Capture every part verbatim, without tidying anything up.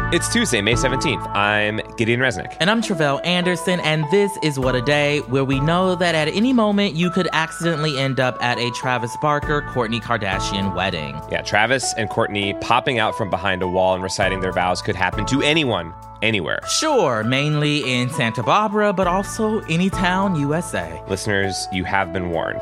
It's Tuesday, May seventeenth. I'm Gideon Resnick. And I'm Tre'vell Anderson, and this is What a Day, where we know that at any moment you could accidentally end up at a Travis Barker-Kourtney Kardashian wedding. Yeah, Travis and Kourtney popping out from behind a wall and reciting their vows could happen to anyone, anywhere. Sure, mainly in Santa Barbara, but also any town, U S A. Listeners, you have been warned.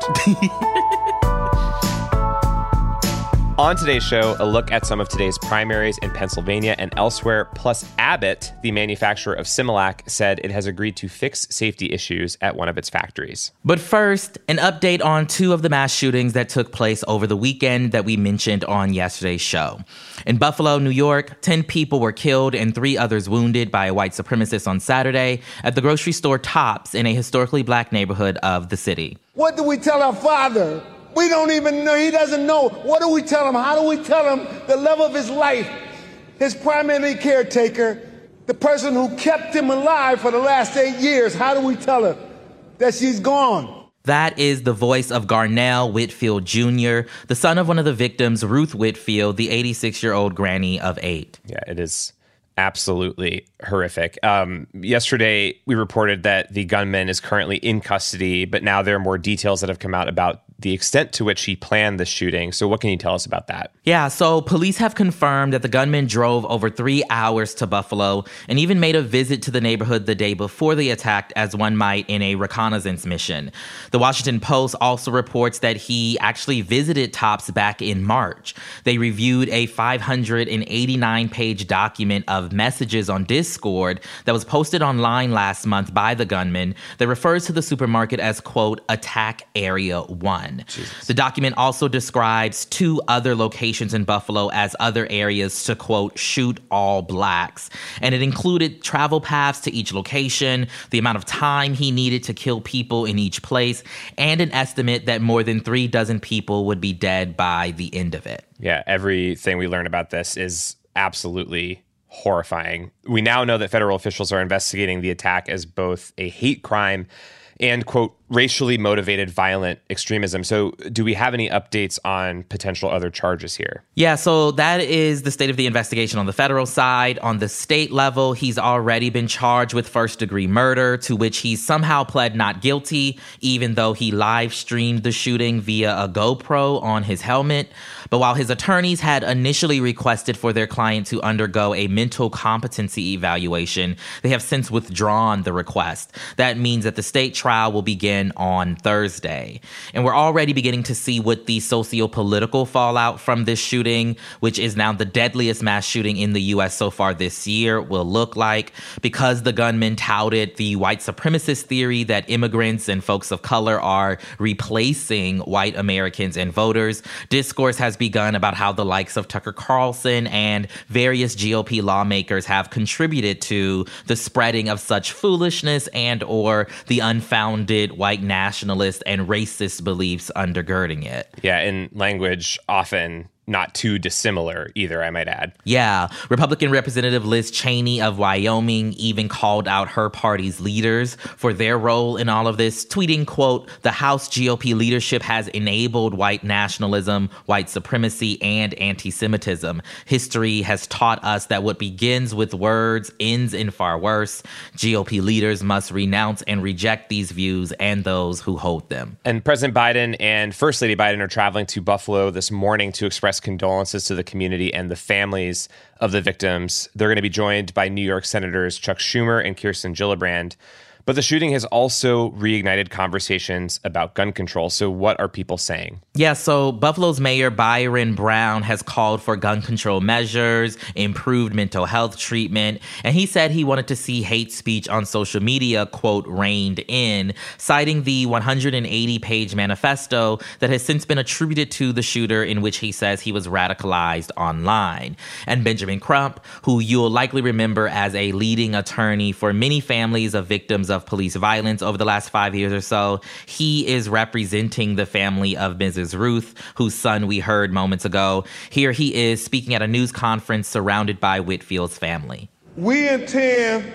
On today's show, a look at some of today's primaries in Pennsylvania and elsewhere, plus Abbott, the manufacturer of Similac, said it has agreed to fix safety issues at one of its factories. But first, an update on two of the mass shootings that took place over the weekend that we mentioned on yesterday's show. In Buffalo, New York, ten people were killed and three others wounded by a white supremacist on Saturday at the grocery store Tops in a historically black neighborhood of the city. What do we tell our father? We don't even know. He doesn't know. What do we tell him? How do we tell him the love of his life, his primary caretaker, the person who kept him alive for the last eight years? How do we tell her that she's gone? That is the voice of Garnell Whitfield Junior, the son of one of the victims, Ruth Whitfield, the eighty-six-year-old granny of eight. Yeah, it is absolutely horrific. Um, yesterday, we reported that the gunman is currently in custody, but now there are more details that have come out about the extent to which he planned the shooting. So what can you tell us about that? Yeah, so police have confirmed that the gunman drove over three hours to Buffalo and even made a visit to the neighborhood the day before the attack, as one might in a reconnaissance mission. The Washington Post also reports that he actually visited Tops back in March. They reviewed a five hundred eighty-nine page document of messages on Discord that was posted online last month by the gunman that refers to the supermarket as, quote, Attack Area one. Jesus. The document also describes two other locations in Buffalo as other areas to, quote, shoot all blacks. And it included travel paths to each location, the amount of time he needed to kill people in each place, and an estimate that more than three dozen people would be dead by the end of it. Yeah, everything we learn about this is absolutely horrifying. We now know that federal officials are investigating the attack as both a hate crime and, quote, racially motivated violent extremism. So do we have any updates on potential other charges here? Yeah, so that is the state of the investigation on the federal side. On the state level, he's already been charged with first-degree murder, to which he somehow pled not guilty, even though he live-streamed the shooting via a GoPro on his helmet. But while his attorneys had initially requested for their client to undergo a mental competency evaluation, they have since withdrawn the request. That means that the state trial will begin on Thursday. And we're already beginning to see what the socio-political fallout from this shooting, which is now the deadliest mass shooting in the U S so far this year, will look like. Because the gunman touted the white supremacist theory that immigrants and folks of color are replacing white Americans and voters, discourse has begun about how the likes of Tucker Carlson and various G O P lawmakers have contributed to the spreading of such foolishness and or the unfounded white nationalist and racist beliefs undergirding it. Yeah, in language often not too dissimilar either, I might add. Yeah. Republican Representative Liz Cheney of Wyoming even called out her party's leaders for their role in all of this, tweeting, quote, the House G O P leadership has enabled white nationalism, white supremacy, and anti-Semitism. History has taught us that what begins with words ends in far worse. G O P leaders must renounce and reject these views and those who hold them. And President Biden and First Lady Biden are traveling to Buffalo this morning to express condolences to the community and the families of the victims. They're going to be joined by New York Senators Chuck Schumer and Kirsten Gillibrand. But the shooting has also reignited conversations about gun control. So what are people saying? Yeah, so Buffalo's Mayor Byron Brown has called for gun control measures, improved mental health treatment, and he said he wanted to see hate speech on social media, quote, reined in, citing the one hundred eighty page manifesto that has since been attributed to the shooter, in which he says he was radicalized online. And Benjamin Crump, who you'll likely remember as a leading attorney for many families of victims of police violence over the last five years or so, he is representing the family of Missus Ruth, whose son we heard moments ago. Here he is speaking at a news conference surrounded by Whitfield's family. We intend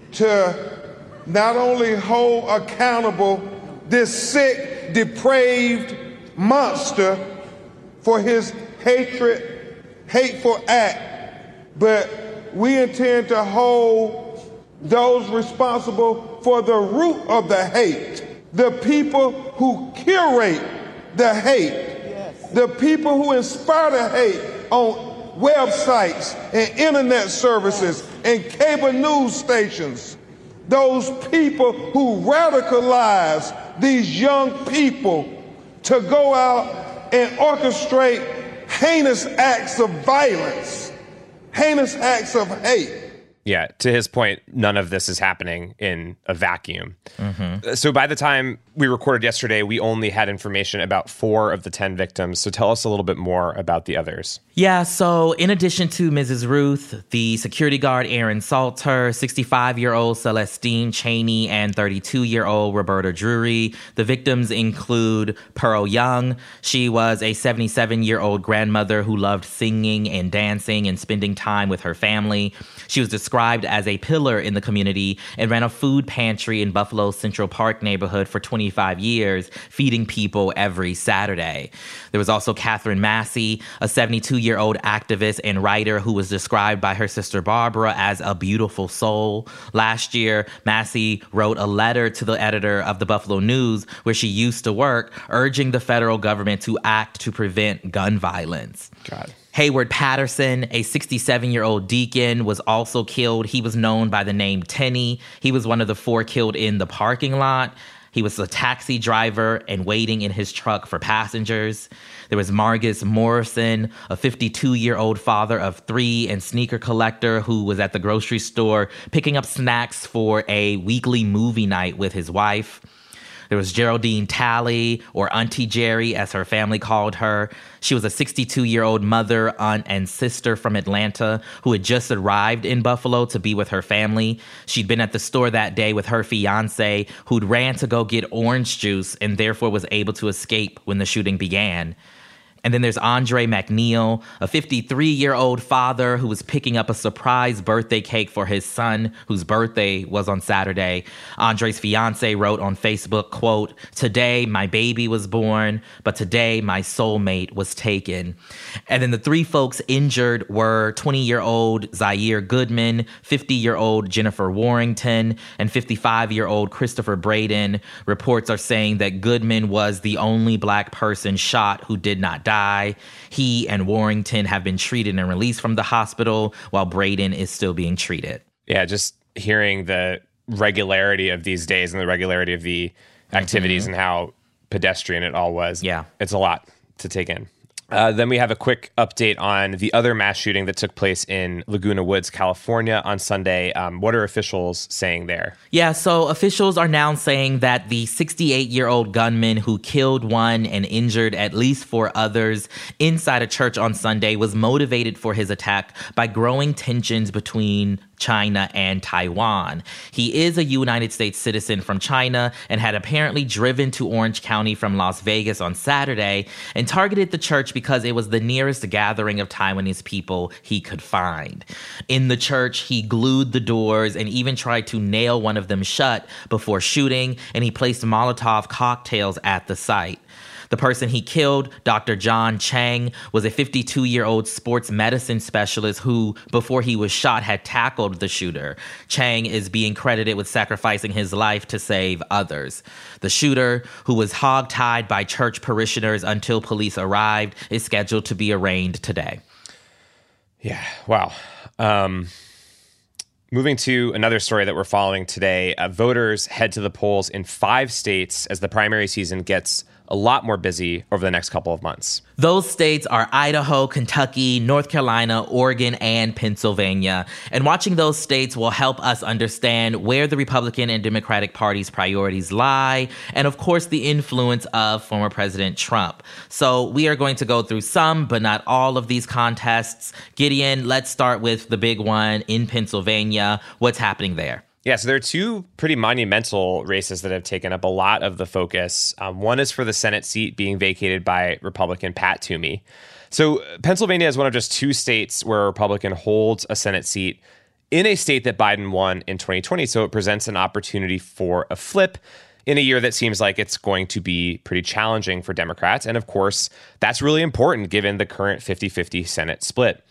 to not only hold accountable this sick, depraved monster for his hatred, hateful act, but we intend to hold those responsible for the root of the hate, the people who curate the hate, the people who inspire the hate on websites and internet services and cable news stations, those people who radicalize these young people to go out and orchestrate heinous acts of violence, heinous acts of hate. Yeah, to his point, none of this is happening in a vacuum. Mm-hmm. So by the time we recorded yesterday, we only had information about four of the ten victims. So tell us a little bit more about the others. Yeah, so in addition to Missus Ruth, the security guard Aaron Salter, sixty-five-year-old Celestine Cheney, and thirty-two-year-old Roberta Drury, the victims include Pearl Young. She was a seventy-seven-year-old grandmother who loved singing and dancing and spending time with her family. She was described as a pillar in the community and ran a food pantry in Buffalo's Central Park neighborhood for twenty-five years, feeding people every Saturday. There was also Catherine Massey, a seventy-two-year-old activist and writer who was described by her sister Barbara as a beautiful soul. Last year, Massey wrote a letter to the editor of the Buffalo News, where she used to work, urging the federal government to act to prevent gun violence. God. Hayward Patterson, a sixty-seven-year-old deacon, was also killed. He was known by the name Tenny. He was one of the four killed in the parking lot. He was a taxi driver and waiting in his truck for passengers. There was Margus Morrison, a fifty-two-year-old father of three and sneaker collector who was at the grocery store picking up snacks for a weekly movie night with his wife. There was Geraldine Talley, or Auntie Jerry, as her family called her. She was a sixty-two-year-old mother, aunt, and sister from Atlanta who had just arrived in Buffalo to be with her family. She'd been at the store that day with her fiancé, who'd ran to go get orange juice and therefore was able to escape when the shooting began. And then there's Andre McNeil, a fifty-three-year-old father who was picking up a surprise birthday cake for his son, whose birthday was on Saturday. Andre's fiance wrote on Facebook, quote, "Today my baby was born, but today my soulmate was taken." And then the three folks injured were twenty-year-old Zaire Goodman, fifty-year-old Jennifer Warrington, and fifty-five-year-old Christopher Braden. Reports are saying that Goodman was the only black person shot who did not die. He and Warrington have been treated and released from the hospital, while Braden is still being treated. Yeah, just hearing the regularity of these days and the regularity of the activities mm-hmm. and how pedestrian it all was. Yeah. It's a lot to take in. Uh, then we have a quick update on the other mass shooting that took place in Laguna Woods, California on Sunday. Um, what are officials saying there? Yeah, so officials are now saying that the sixty-eight-year-old gunman who killed one and injured at least four others inside a church on Sunday was motivated for his attack by growing tensions between China and Taiwan. He is a United States citizen from China and had apparently driven to Orange County from Las Vegas on Saturday and targeted the church because it was the nearest gathering of Taiwanese people he could find. In the church, he glued the doors and even tried to nail one of them shut before shooting, and he placed Molotov cocktails at the site. The person he killed, Doctor John Chang, was a fifty-two-year-old sports medicine specialist who, before he was shot, had tackled the shooter. Chang is being credited with sacrificing his life to save others. The shooter, who was hogtied by church parishioners until police arrived, is scheduled to be arraigned today. Yeah, wow. Um, moving to another story that we're following today, uh, voters head to the polls in five states as the primary season gets a lot more busy over the next couple of months. Those states are Idaho, Kentucky, North Carolina, Oregon, and Pennsylvania. And watching those states will help us understand where the Republican and Democratic Party's priorities lie, and of course, the influence of former President Trump. So we are going to go through some, but not all of these contests. Gideon, let's start with the big one in Pennsylvania. What's happening there? Yeah, so there are two pretty monumental races that have taken up a lot of the focus. Um, one is for the Senate seat being vacated by Republican Pat Toomey. So Pennsylvania is one of just two states where a Republican holds a Senate seat in a state that Biden won in twenty twenty. So it presents an opportunity for a flip in a year that seems like it's going to be pretty challenging for Democrats. And of course, that's really important given the current fifty-fifty Senate split.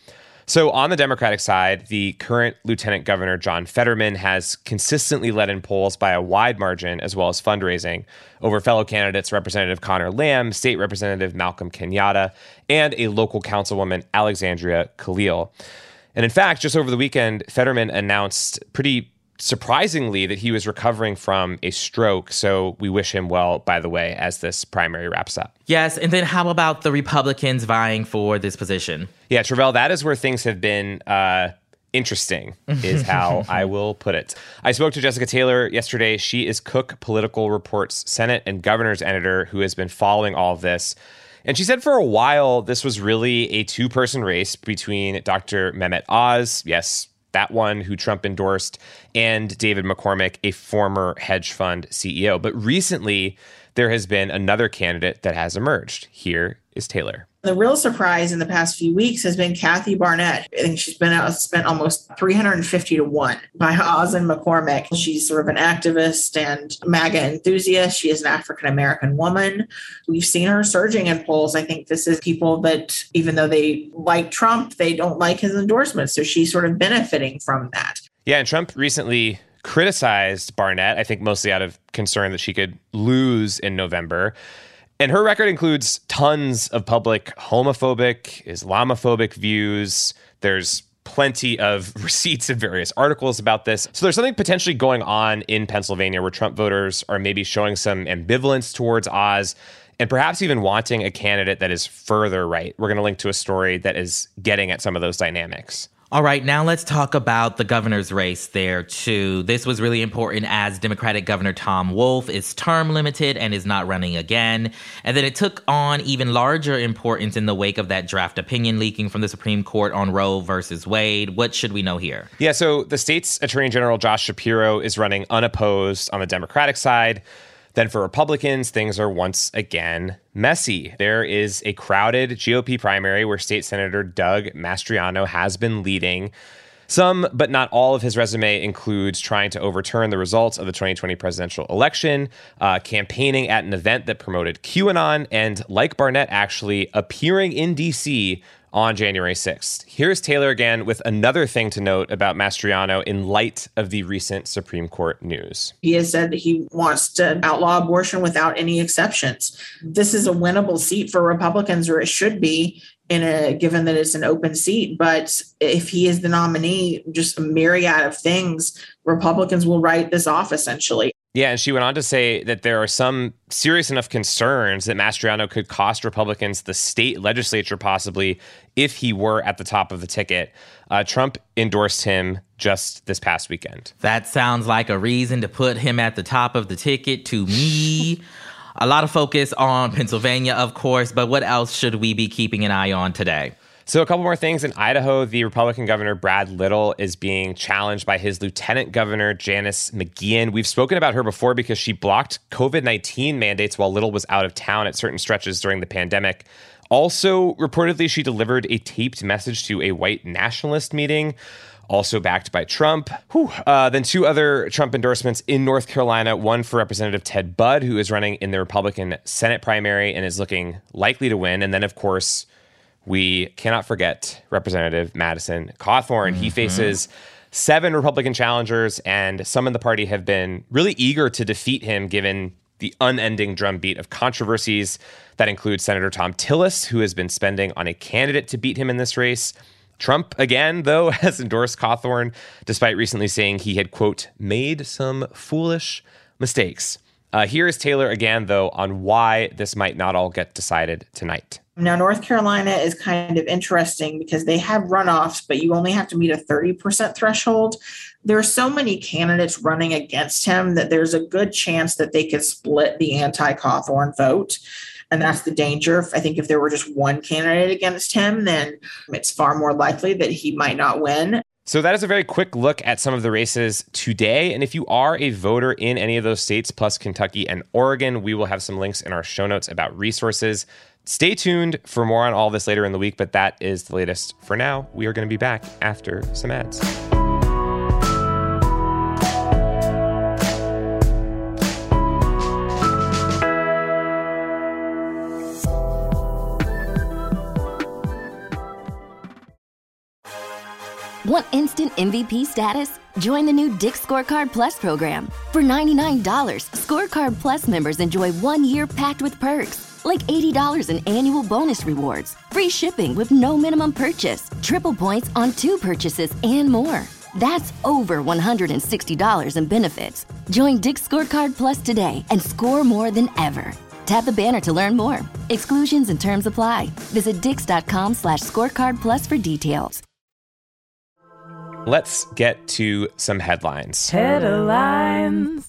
So on the Democratic side, the current Lieutenant Governor John Fetterman has consistently led in polls by a wide margin, as well as fundraising, over fellow candidates Representative Connor Lamb, State Representative Malcolm Kenyatta, and a local councilwoman, Alexandria Khalil. And in fact, just over the weekend, Fetterman announced pretty surprisingly that he was recovering from a stroke. So we wish him well, by the way, as this primary wraps up. Yes, and then how about the Republicans vying for this position? Yeah, Travell, that is where things have been uh, interesting, is how I will put it. I spoke to Jessica Taylor yesterday. She is Cook Political Report's Senate and Governor's editor who has been following all of this. And she said for a while, this was really a two-person race between Doctor Mehmet Oz, yes, that one who Trump endorsed, and David McCormick, a former hedge fund C E O. But recently, there has been another candidate that has emerged. Here is Taylor. The real surprise in the past few weeks has been Kathy Barnett. I think she's been out, spent almost three hundred fifty to one by Oz and McCormick. She's sort of an activist and MAGA enthusiast. She is an African-American woman. We've seen her surging in polls. I think this is people that, even though they like Trump, they don't like his endorsements. So she's sort of benefiting from that. Yeah, and Trump recently criticized Barnett, I think mostly out of concern that she could lose in November. And her record includes tons of public homophobic, Islamophobic views. There's plenty of receipts in various articles about this. So there's something potentially going on in Pennsylvania where Trump voters are maybe showing some ambivalence towards Oz and perhaps even wanting a candidate that is further right. We're going to link to a story that is getting at some of those dynamics. All right, now let's talk about the governor's race there, too. This was really important as Democratic Governor Tom Wolf is term limited and is not running again. And then it took on even larger importance in the wake of that draft opinion leaking from the Supreme Court on Roe versus Wade. What should we know here? Yeah, so the state's Attorney General Josh Shapiro is running unopposed on the Democratic side. Then for Republicans, things are once again messy. There is a crowded G O P primary where State Senator Doug Mastriano has been leading. Some, but not all of his resume includes trying to overturn the results of the twenty twenty presidential election, uh, campaigning at an event that promoted QAnon, and like Barnett, actually appearing in D C on January sixth. Here's Taylor again with another thing to note about Mastriano in light of the recent Supreme Court news. He has said that he wants to outlaw abortion without any exceptions. This is a winnable seat for Republicans, or it should be, in a given that it's an open seat. But if he is the nominee, just a myriad of things, Republicans will write this off essentially. Yeah, and she went on to say that there are some serious enough concerns that Mastriano could cost Republicans the state legislature possibly if he were at the top of the ticket. Uh, Trump endorsed him just this past weekend. That sounds like a reason to put him at the top of the ticket to me. A lot of focus on Pennsylvania, of course, but what else should we be keeping an eye on today? So a couple more things. In Idaho, the Republican governor, Brad Little, is being challenged by his lieutenant governor, Janice McGeachin. We've spoken about her before because she blocked covid nineteen mandates while Little was out of town at certain stretches during the pandemic. Also, reportedly, she delivered a taped message to a white nationalist meeting, also backed by Trump. Whew. Uh, then two other Trump endorsements in North Carolina, one for Representative Ted Budd, who is running in the Republican Senate primary and is looking likely to win. And then, of course, we cannot forget Representative Madison Cawthorn. Mm-hmm. He faces seven Republican challengers, and some in the party have been really eager to defeat him, given the unending drumbeat of controversies that include Senator Thom Tillis, who has been spending on a candidate to beat him in this race. Trump, again, though, has endorsed Cawthorn, despite recently saying he had, quote, made some foolish mistakes. Uh, here is Taylor again, though, on why this might not all get decided tonight. Now, North Carolina is kind of interesting because they have runoffs, but you only have to meet a thirty percent threshold. There are so many candidates running against him that there's a good chance that they could split the anti-Cawthorn vote. And that's the danger. I think if there were just one candidate against him, then it's far more likely that he might not win. So that is a very quick look at some of the races today. And if you are a voter in any of those states, plus Kentucky and Oregon, we will have some links in our show notes about resources. Stay tuned for more on all this later in the week, but that is the latest for now. We are going to be back after some ads. Want instant M V P status? Join the new Dick's Scorecard Plus program. For ninety-nine dollars, Scorecard Plus members enjoy one year packed with perks, like eighty dollars in annual bonus rewards, free shipping with no minimum purchase, triple points on two purchases, and more. That's over one hundred sixty dollars in benefits. Join Dick's Scorecard Plus today and score more than ever. Tap the banner to learn more. Exclusions and terms apply. Visit dix.com slash scorecard plus for details. Let's get to some headlines. Headlines.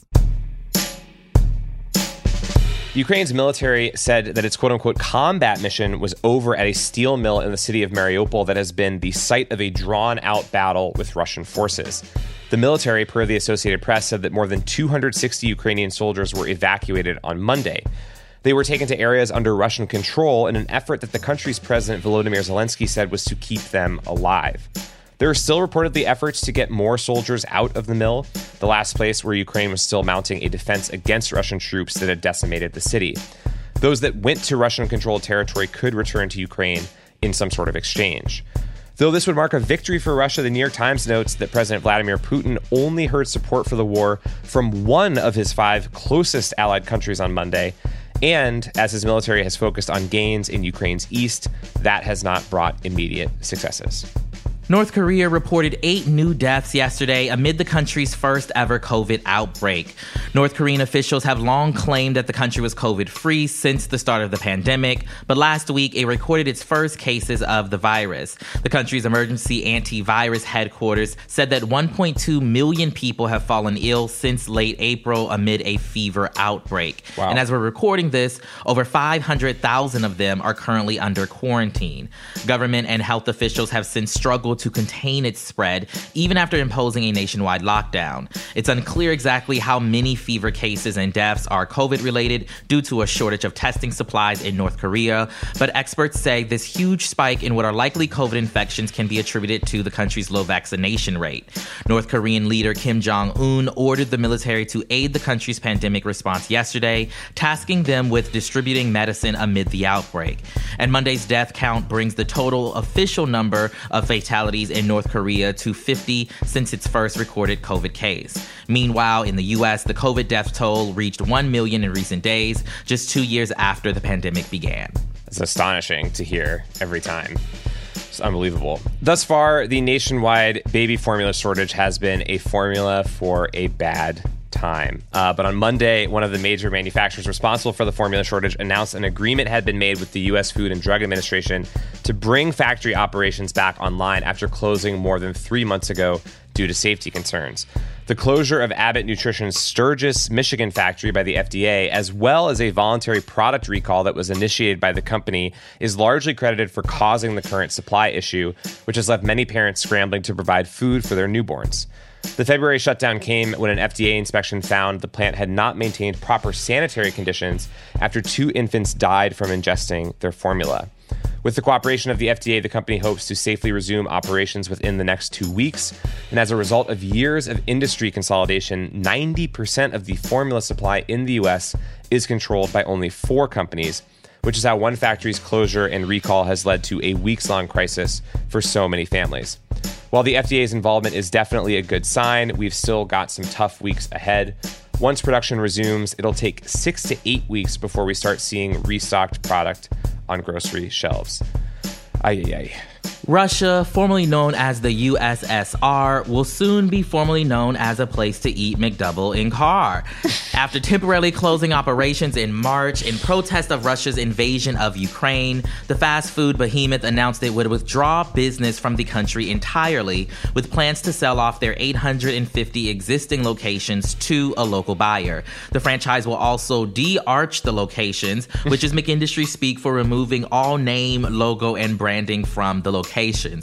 Ukraine's military said that its quote-unquote combat mission was over at a steel mill in the city of Mariupol that has been the site of a drawn-out battle with Russian forces. The military, per the Associated Press, said that more than two hundred sixty Ukrainian soldiers were evacuated on Monday. They were taken to areas under Russian control in an effort that the country's president Volodymyr Zelensky said was to keep them alive. There are still reportedly efforts to get more soldiers out of the mill, the last place where Ukraine was still mounting a defense against Russian troops that had decimated the city. Those that went to Russian-controlled territory could return to Ukraine in some sort of exchange. Though this would mark a victory for Russia, the New York Times notes that President Vladimir Putin only heard support for the war from one of his five closest allied countries on Monday. And as his military has focused on gains in Ukraine's east, that has not brought immediate successes. North Korea reported eight new deaths yesterday amid the country's first ever COVID outbreak. North Korean officials have long claimed that the country was COVID-free since the start of the pandemic, but last week it recorded its first cases of the virus. The country's emergency antivirus headquarters said that one point two million people have fallen ill since late April amid a fever outbreak. Wow. And as we're recording this, over five hundred thousand of them are currently under quarantine. Government and health officials have since struggled to contain its spread, even after imposing a nationwide lockdown. It's unclear exactly how many fever cases and deaths are COVID-related due to a shortage of testing supplies in North Korea, but experts say this huge spike in what are likely COVID infections can be attributed to the country's low vaccination rate. North Korean leader Kim Jong-un ordered the military to aid the country's pandemic response yesterday, tasking them with distributing medicine amid the outbreak. And Monday's death count brings the total official number of fatalities in North Korea to fifty since its first recorded COVID case. Meanwhile, in the U S, the COVID death toll reached one million in recent days, just two years after the pandemic began. It's astonishing to hear every time. It's unbelievable. Thus far, the nationwide baby formula shortage has been a formula for a bad time. Uh, but on Monday, one of the major manufacturers responsible for the formula shortage announced an agreement had been made with the U S Food and Drug Administration to bring factory operations back online after closing more than three months ago due to safety concerns. The closure of Abbott Nutrition's Sturgis, Michigan factory by the F D A, as well as a voluntary product recall that was initiated by the company, is largely credited for causing the current supply issue, which has left many parents scrambling to provide food for their newborns. The February shutdown came when an F D A inspection found the plant had not maintained proper sanitary conditions after two infants died from ingesting their formula. With the cooperation of the F D A, the company hopes to safely resume operations within the next two weeks. And as a result of years of industry consolidation, ninety percent of the formula supply in the U S is controlled by only four companies, which is how one factory's closure and recall has led to a weeks-long crisis for so many families. While the F D A's involvement is definitely a good sign, we've still got some tough weeks ahead. Once production resumes, it'll take six to eight weeks before we start seeing restocked product on grocery shelves. Ay, ay, ay. Russia, formerly known as the U S S R, will soon be formally known as a place to eat McDouble in car. After temporarily closing operations in March in protest of Russia's invasion of Ukraine, the fast food behemoth announced it would withdraw business from the country entirely, with plans to sell off their eight hundred fifty existing locations to a local buyer. The franchise will also de-arch the locations, which is McIndustry speak for removing all name, logo, and branding from the locations.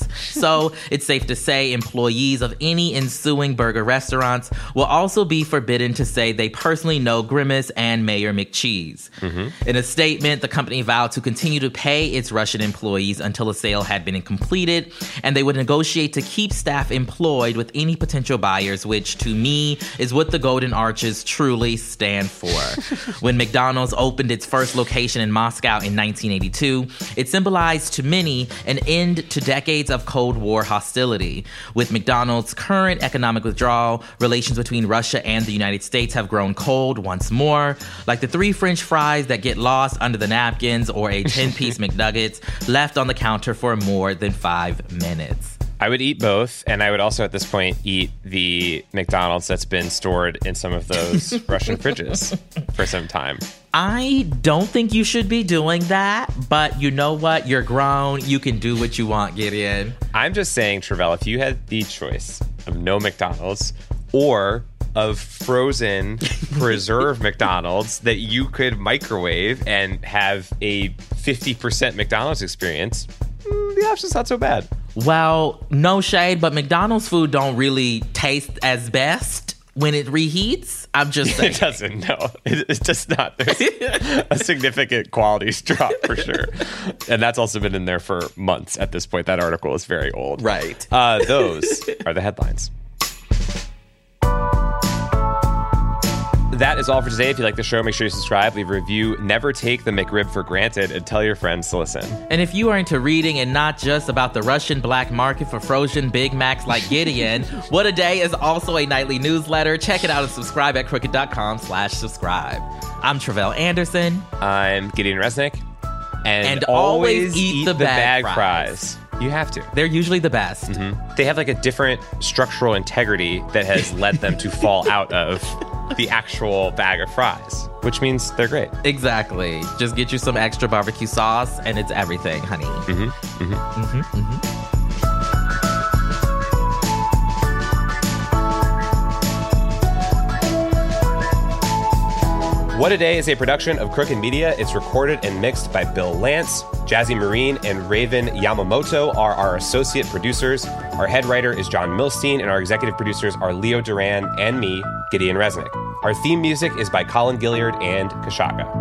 So it's safe to say employees of any ensuing burger restaurants will also be forbidden to say they personally know Grimace and Mayor McCheese. Mm-hmm. In a statement, the company vowed to continue to pay its Russian employees until a sale had been completed, and they would negotiate to keep staff employed with any potential buyers, which to me is what the Golden Arches truly stand for. When McDonald's opened its first location in Moscow in nineteen eighty-two, it symbolized to many an end to decades of Cold War hostility. With McDonald's current economic withdrawal, relations between Russia and the United States have grown cold once more. Like the three French fries that get lost under the napkins or a ten-piece McNuggets left on the counter for more than five minutes. I would eat both, and I would also at this point eat the McDonald's that's been stored in some of those Russian fridges for some time. I don't think you should be doing that, but you know what? You're grown. You can do what you want, Gideon. I'm just saying, Travell, if you had the choice of no McDonald's or of frozen preserved McDonald's that you could microwave and have a fifty percent McDonald's experience, the option's not so bad. Well, no shade, but McDonald's food don't really taste as best when it reheats. I'm just saying. It doesn't, no. It, it's just not. There's a significant quality drop for sure. And that's also been in there for months at this point. That article is very old. Right. Uh, those are the headlines. That is all for today. If you like the show, make sure you subscribe, leave a review, never take the McRib for granted, and tell your friends to listen. And if you are into reading and not just about the Russian black market for frozen Big Macs like Gideon, What a Day is also a nightly newsletter. Check it out and subscribe at crooked.com slash subscribe. I'm Travell Anderson. I'm Gideon Resnick. And, and always eat, eat the, the bag, bag fries. fries. You have to. They're usually the best. Mm-hmm. They have like a different structural integrity that has led them to fall out of the actual bag of fries, which means they're great. Exactly. Just get you some extra barbecue sauce and it's everything, honey. Mm-hmm. Mm-hmm. Mm-hmm. Mm-hmm. What a Day is a production of Crooked Media. It's recorded and mixed by Bill Lance. Jazzy Marine and Raven Yamamoto are our associate producers. Our head writer is John Milstein, and our executive producers are Leo Duran and me, Gideon Resnick. Our theme music is by Colin Gilliard and Kashaka.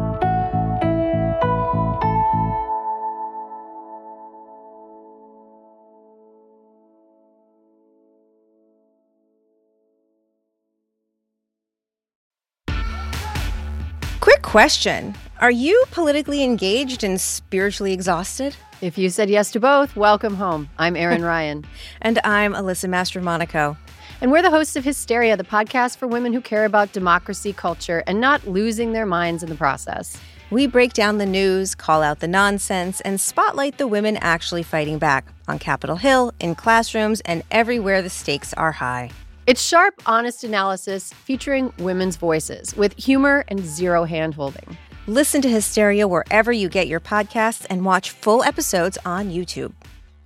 Quick question. Are you politically engaged and spiritually exhausted? If you said yes to both, welcome home. I'm Erin Ryan. And I'm Alyssa Mastromonaco. And we're the hosts of Hysteria, the podcast for women who care about democracy, culture, and not losing their minds in the process. We break down the news, call out the nonsense, and spotlight the women actually fighting back on Capitol Hill, in classrooms, and everywhere the stakes are high. It's sharp, honest analysis featuring women's voices with humor and zero hand-holding. Listen to Hysteria wherever you get your podcasts and watch full episodes on YouTube.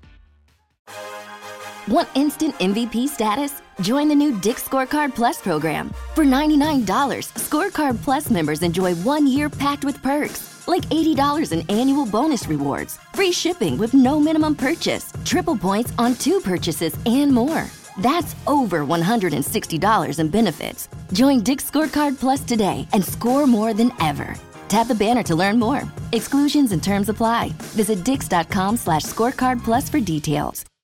Want instant M V P status? Join the new Dick's Scorecard Plus program. For ninety-nine dollars, Scorecard Plus members enjoy one year packed with perks, like eighty dollars in annual bonus rewards, free shipping with no minimum purchase, triple points on two purchases, and more. That's over one hundred sixty dollars in benefits. Join Dick's Scorecard Plus today and score more than ever. Tap the banner to learn more. Exclusions and terms apply. Visit dix.com slash scorecard plus for details.